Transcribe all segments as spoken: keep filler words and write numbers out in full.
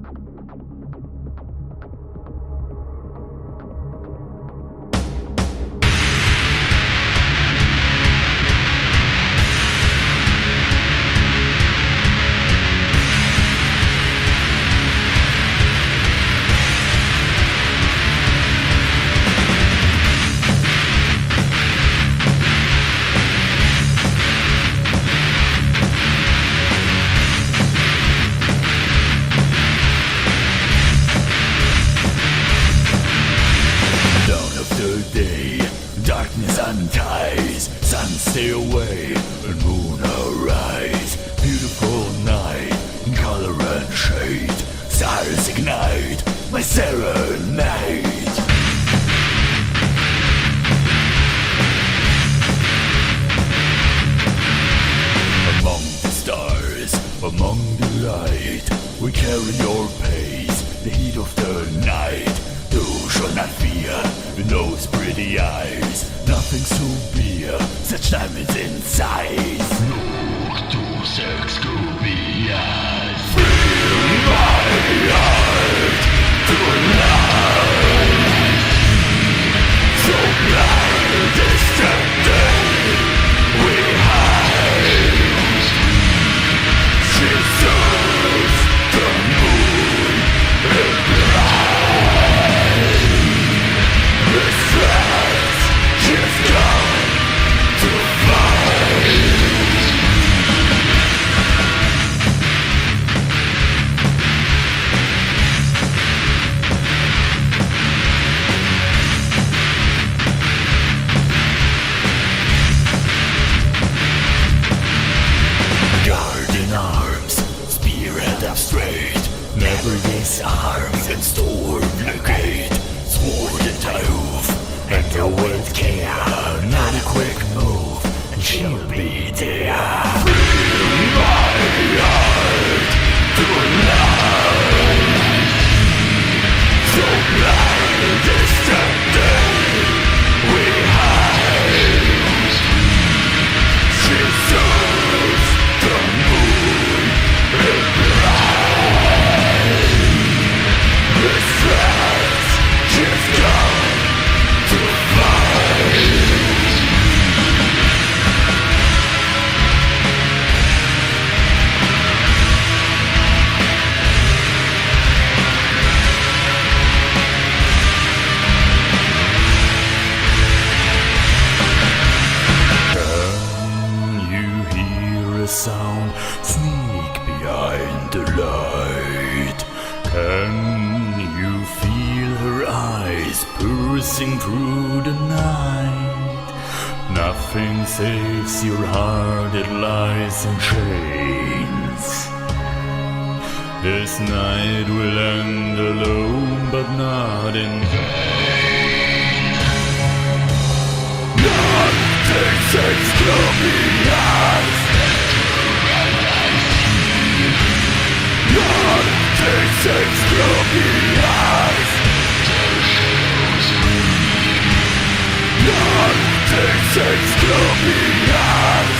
Darkness unties, sun stay away, and moon arise. Beautiful night, in color and shade, stars ignite my serenade. Among the stars, among the light, we carry your pace, the heat of the night. You shall not fear in those pretty eyes. Nothing's to bear, such diamonds inside. Look to sex to be eyes. Fill my heart tonight. So blind, distracted, we hide. She serves the moon and bright. The stress she's come to fight. Guardian arms, spear held up straight, never disarmed and storm the gate. Sword and hoof, and the world care, not a quick move, and she'll be there. Fill my heart tonight. So blind, distracted, we hide. She serves the moon and bright. The stress she's come to fight. Can you hear a sound sneak behind the light? Can you feel her eyes piercing through the night? Nothing saves your heart, it lies in chains. This night will end alone, but not in vain. Nothing saves gloomy eyes. Nothing saves gloomy eyes. Nothing saves gloomy eyes.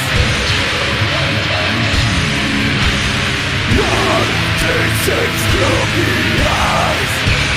Nothing saves gloomy eyes.